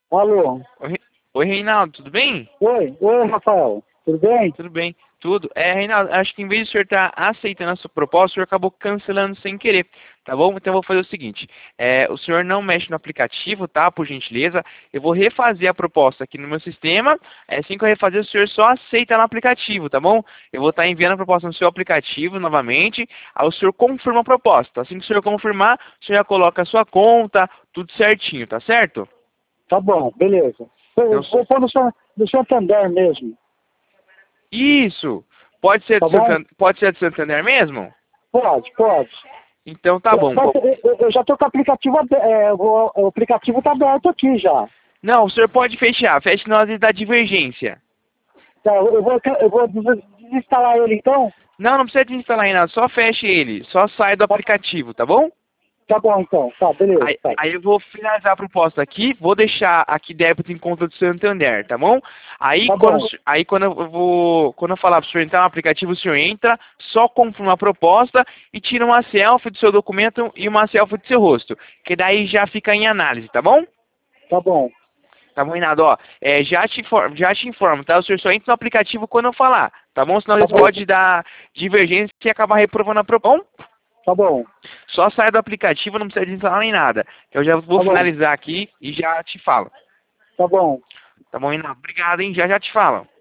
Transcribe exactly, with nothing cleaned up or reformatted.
Alô? Oi, Re- Oi, Reinaldo, tudo bem? Oi, oi, Rafael. Tudo bem? Tudo bem, tudo. É, Reinaldo, acho que em vez de o senhor estar aceitando a sua proposta, o senhor acabou cancelando sem querer, tá bom? Então eu vou fazer o seguinte, é, o senhor não mexe no aplicativo, tá? Por gentileza, eu vou refazer a proposta aqui no meu sistema, é, assim que eu refazer, o senhor só aceita no aplicativo, tá bom? Eu vou estar enviando a proposta no seu aplicativo novamente, aí o senhor confirma a proposta. Assim que o senhor confirmar, o senhor já coloca a sua conta, tudo certinho, tá certo? Tá bom, beleza. Então, Eu vou pôr no, San- no Santander mesmo, isso! Pode ser tá do bom? Santan- pode ser do Santander mesmo? Pode, pode. Então tá É, bom. mas eu, eu- eu já tô com o aplicativo aberto, é, o, o aplicativo tá aberto aqui já. Não, o senhor pode fechar. Feche na hora da divergência. Tá, eu eu vou, eu vou des- desinstalar ele então? Não, não precisa desinstalar ainda. Só feche ele. Só sai do Tá, aplicativo, tá bom? tá bom então, tá, beleza, Aí, tá. aí eu vou finalizar a proposta aqui. Vou deixar aqui débito em conta do Santander, tá bom? Aí Tá quando, o bom, senhor- aí quando eu vou, quando eu falar pro senhor entrar no aplicativo, o senhor entra, só confirma a proposta e tira uma selfie do seu documento e uma selfie do seu rosto. Que daí já fica em análise, tá bom? tá bom, Tá bom, Renato? Ó, é, já, te informo, já te informo, tá? O senhor só entra no aplicativo quando eu falar, tá bom? Senão tá eles bom, podem dar divergência e acabar reprovando a proposta. tá bom, Só sai do aplicativo, não precisa desinstalar nem nada. Eu já vou tá bom, finalizar aqui e já te falo. tá bom. Tá bom, Renato? Obrigado, hein? Já já te falo.